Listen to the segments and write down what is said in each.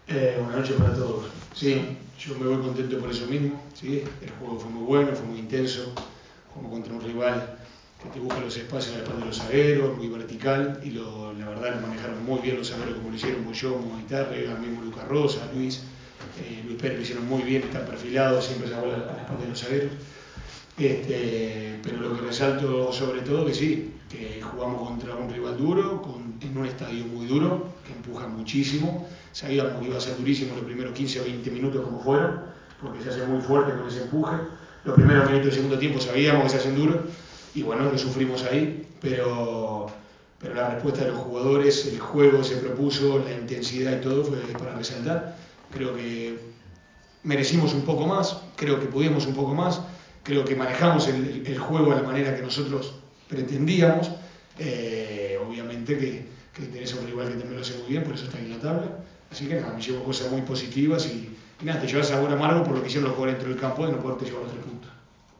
Buenas noches para todos. Sí, yo me voy contento por eso mismo. ¿Sí? El juego fue muy bueno, fue muy intenso. Jugamos contra un rival que te busca los espacios a la espalda de los zagueros, muy vertical, y la verdad lo manejaron muy bien los zagueros, como lo hicieron Boyomo, Itárrega, mismo Lucas Rosa, Luis Pérez lo hicieron muy bien, están perfilados, siempre se a la espalda de los zagueros. Pero lo que resalto sobre todo que sí, que jugamos contra un rival duro, en un estadio muy duro, que empuja muchísimo. Sabíamos que iba a ser durísimo los primeros 15 o 20 minutos como fueron, porque se hace muy fuerte con ese empuje. Los primeros minutos del segundo tiempo sabíamos que se hacen duros, y bueno, lo sufrimos ahí, pero la respuesta de los jugadores, el juego se propuso, la intensidad y todo fue para resaltar. Creo que merecimos un poco más, creo que pudimos un poco más, creo que manejamos el juego de la manera que nosotros pretendíamos. Obviamente que tenés a un rival que también lo hace muy bien, por eso está en la tabla. Así que nada, me llevo cosas muy positivas y nada, te llevas sabor amargo por lo que hicieron los jugadores dentro del campo de no poderte llevar los 3 puntos.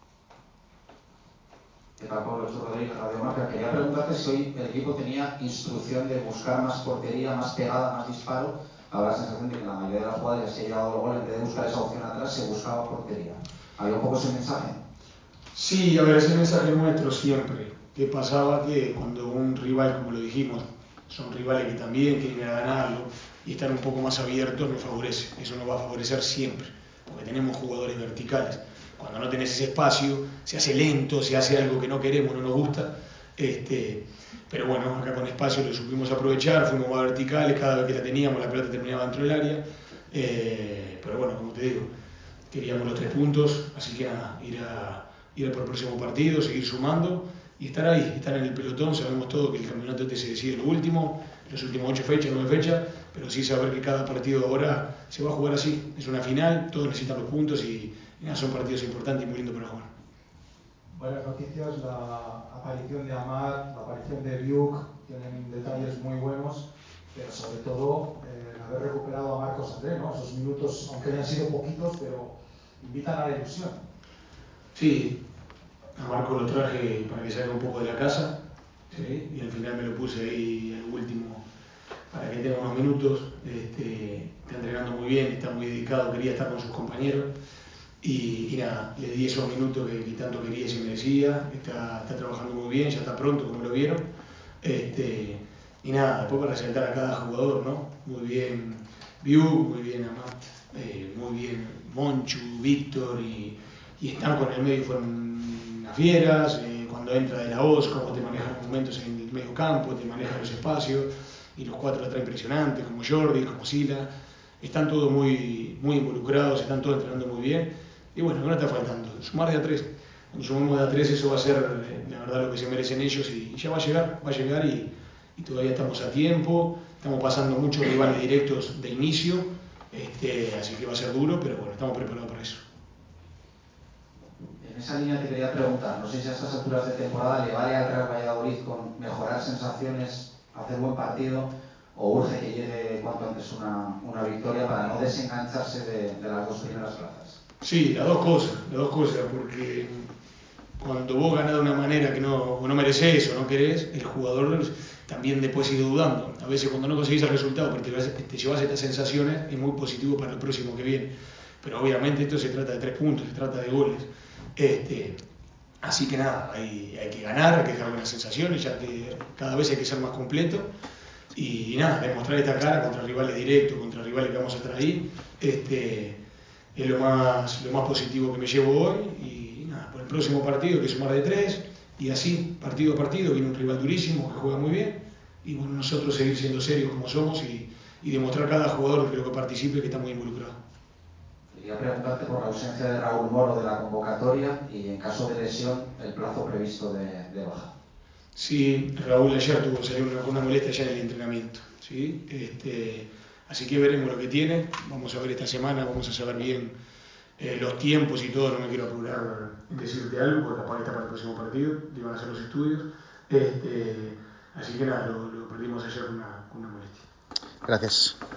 ¿Qué tal, Pablo? Soy Rodríguez, Radio Marca. Quería preguntarte si hoy el equipo tenía instrucción de buscar más portería, más pegada, más disparo. Ahora la sensación de que en la mayoría de las jugadas ya se ha llegado al gol, en vez de buscar esa opción atrás, se buscaba portería. ¿Había un poco ese mensaje? Sí, a ver, ese mensaje nuestro siempre. ¿Qué pasaba? Que cuando un rival, como lo dijimos, son rivales que también quieren ir a ganarlo y están un poco más abiertos, nos favorece. Eso nos va a favorecer siempre, porque tenemos jugadores verticales. Cuando no tenés ese espacio, se hace lento, se hace algo que no queremos, no nos gusta. Pero bueno, acá con espacio lo supimos aprovechar, fuimos más verticales, cada vez que la teníamos, la pelota terminaba dentro del área. Pero bueno, como te digo, queríamos los 3 puntos, así que nada, ir por el próximo partido, seguir sumando y estar ahí, estar en el pelotón. Sabemos todo que el campeonato este se decide lo último, los últimos 8 fechas, 9 fechas, pero sí saber que cada partido ahora se va a jugar así. Es una final, todos necesitan los puntos y nada, son partidos importantes y muy lindos para jugar. Buenas noticias, la aparición de Amar, la aparición de Biuk, tienen detalles muy buenos, pero sobre todo el haber recuperado a Marcos André, ¿no? Esos minutos, aunque hayan sido poquitos, pero invitan a la ilusión. Sí, a Marco lo traje para que salga un poco de la casa, ¿sí? Y al final me lo puse ahí al último para que tenga unos minutos. Está entrenando muy bien, está muy dedicado, quería estar con sus compañeros y nada, le di esos minutos que tanto quería y se merecía. Está trabajando muy bien, ya está pronto, como lo vieron. Y nada, después para resaltar a cada jugador, ¿no? Muy bien Biu, muy bien Amat, muy bien Monchu, Víctor y Estanco en el medio fueron unas fieras. Cuando entra de la voz, cómo te maneja los momentos en el medio campo, te maneja los espacios, y los 4 atrás impresionantes, como Jordi, como Sila. Están todos muy involucrados, están todos entrenando muy bien. Y bueno, no está faltando, sumar de a 3. Cuando sumamos de a 3, eso va a ser la verdad lo que se merecen ellos y ya va a llegar y todavía estamos a tiempo. Estamos pasando muchos rivales directos de inicio, así que va a ser duro, pero bueno, estamos preparados para eso. En esa línea te quería preguntar, no sé si a estas alturas de temporada le vale al Real Valladolid con mejorar sensaciones, hacer buen partido, o urge que llegue cuanto antes una victoria para no desengancharse de las 2 primeras plazas. Sí, las dos cosas, porque cuando vos ganás de una manera que no mereces o no querés, el jugador también después sigue dudando. A veces cuando no conseguís el resultado, pero te llevas estas sensaciones, es muy positivo para el próximo que viene. Pero obviamente esto se trata de 3 puntos, se trata de goles. Así que nada, hay que ganar, hay que dejar buenas sensaciones, ya que cada vez hay que ser más completo. Y nada, demostrar esta cara contra rivales directos, contra rivales que vamos a estar ahí, es lo más positivo que me llevo hoy. Y nada, por el próximo partido hay que sumar de 3, y así, partido a partido, viene un rival durísimo que juega muy bien, y bueno, nosotros seguir siendo serios como somos y demostrar a cada jugador que participe que está muy involucrado. Quería preguntarte por la ausencia de Raúl Moro de la convocatoria y en caso de lesión el plazo previsto de baja. Sí, Raúl ayer tuvo con una molestia ya en el entrenamiento, ¿sí? Así que veremos lo que tiene. Vamos a ver esta semana, vamos a saber bien los tiempos y todo. No me quiero apurar en decirte algo porque capaz está para el próximo partido, le van a hacer los estudios. Así que nada, lo perdimos ayer con una molestia. Gracias.